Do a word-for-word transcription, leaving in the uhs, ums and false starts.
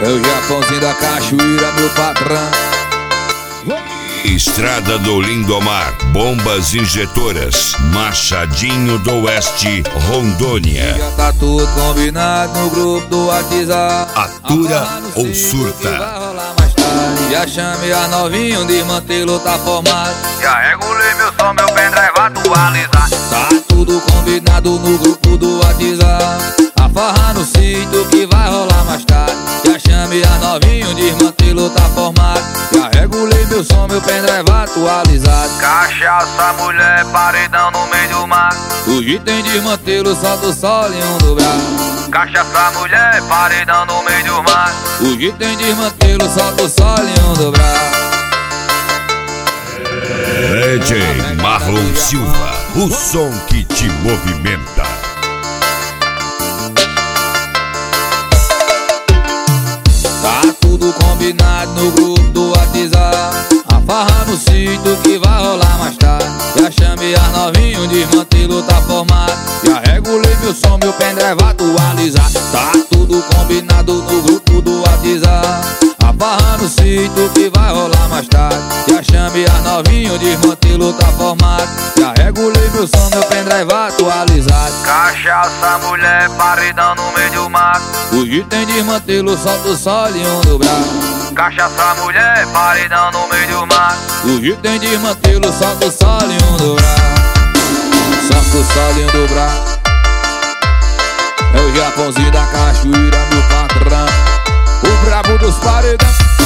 É o Japãozinho da cachoeira, meu patrão. Estrada do Lindomar, bombas injetoras, Machadinho do Oeste, Rondônia. Já tá tudo combinado no grupo do WhatsApp. Atura ou surta? Vai rolar mais tarde. Já chamei a novinha, o desmantelo tá formado. Já regulei meu som, meu pendrive atualizar. Tá tudo combinado no grupo do WhatsApp. A farra no sítio que vai rolar mais tarde. Já chamei a novinha, o desmantelo tá formado. Já regulei meu som, meu pendrive atualizado. Cachaça, mulher, paredão no meio do mar. Hoje tem desmantelo, solta o sol em um do braço. Cachaça, mulher, paredão no meio do mar. Hoje tem desmantelo, solta o sol em um do braço. D J Marlon Silva, o som que te movimenta. Tá tudo combinado no grupo do WhatsApp. A farra no sítio que vai rolar mais tarde. Já chamei a novinha, o desmantelo tá formado. Já regulei meu som, meu pendrive atualizado. Tá tudo combinado no grupo do WhatsApp. A farra no sítio que vai rolar mais tarde. Já chamei a novinha, o desmantelo tá formado. Já regulei meu som, meu pendrive atualizado. Cachaça, mulher, paredão no meio do mar. Hoje tem desmantelo, solta o sol em um do braço. Cachaça, mulher, paredão no meio do mar. Hoje tem desmantelo, solta o sol em um do braço. Solta o sol em um do braço. É o Japãozinho da cachoeira, meu patrão. O brabo dos paredões.